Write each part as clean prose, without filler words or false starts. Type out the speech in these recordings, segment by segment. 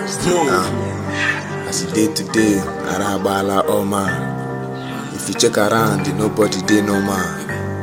As it day today, Arabala oh man. If you check around, nobody dey no man.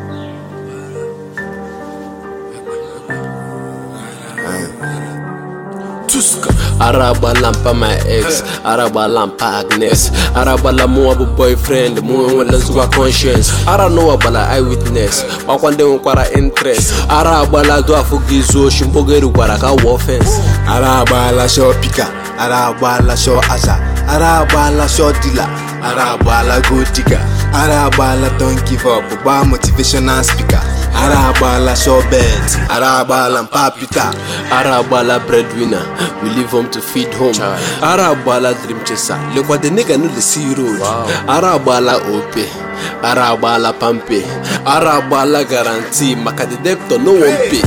Araba lampa my ex, Araba lampa Agnes, Araba la mo boyfriend, mo wala zuwa conscience. Ara know abala eyewitness, wakwande nkwara interest. Araba la do afugizo shimbogeru kwara ka offense. Araba la show pika, Araba la show asa, Araba la show dealer, Araba la go digger, Araba la don't give up, ba motivational speaker. Araba la show bet, Araba la papita, Araba la breadwinner, we leave home to feed home. Araba la dream chaser, look what the nigga know the sea road. Araba la ope, Araba la pampe, Araba la guarantee, maka the debtor no one pay.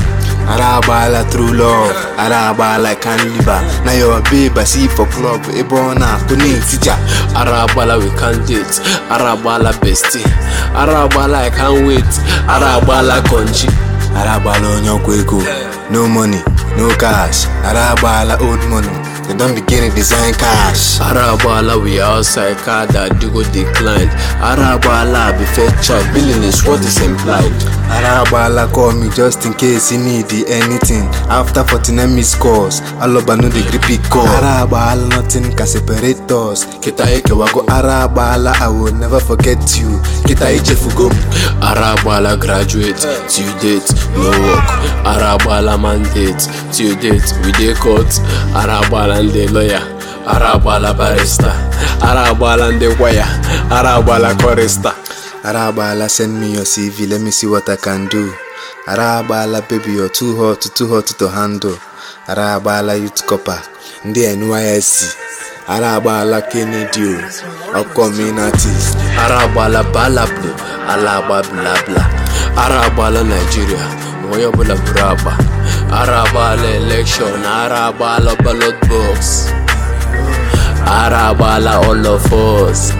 Araba la true love, Araba la can liver. Now your babe I see for club, ebona kuni teacher. Araba la we can't date, Araba la bestie, Araba la I can't wait, Araba la konji. Araba la onyokweko, no money, no cash. Araba la old money, they don't begin to design cash. Araba la we outside car that do go decline. Araba la be fair child, billing is what is implied. Araba la call me just in case you need anything. After 49 missed calls, Aloba no the grippy call. Araba la nothing can separate us. Kita eke wago Araba la I will never forget you. Kita eche fugo. Araba la graduate, till date, no work. Araba la mandate, till date, we dey court. Araba la the lawyer, Araba la barista, Araba la the wire, Araba la chorister. Araba la send me your CV, let me see what I can do. Araba la baby you're too hot to handle. Araba la youth copper, ndi NYSC. Araba la Kennedy, upcoming artist. Araba la bala blue, Araba bla bla. Araba la Nigeria, moyo bula braba. Araba la election, Araba la ballot box. Araba la all of us.